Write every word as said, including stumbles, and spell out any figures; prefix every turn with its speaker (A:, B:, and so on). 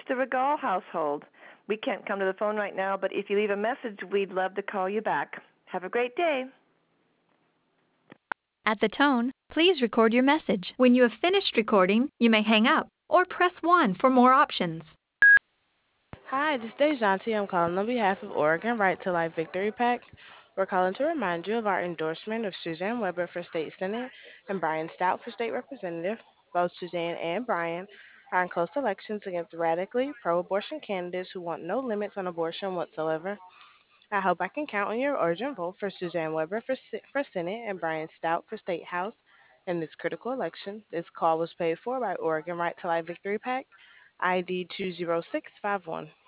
A: the Regal household. We can't come to the phone right now, but if you leave a message, we'd love to call you back. Have a great day.
B: At the tone, please record your message. When you have finished recording, you may hang up or press one for more options.
C: Hi, this is Dejanti. I'm calling on behalf of Oregon Right to Life Victory PAC. We're calling to remind you of our endorsement of Suzanne Weber for State Senate and Brian Stout for State Representative. Both Suzanne and Brian are in close elections against radically pro abortion candidates who want no limits on abortion whatsoever. I hope I can count on your urgent vote for Suzanne Weber for, for Senate and Brian Stout for State House in this critical election. This call was paid for by Oregon Right to Life Victory PAC, I D two zero six five one.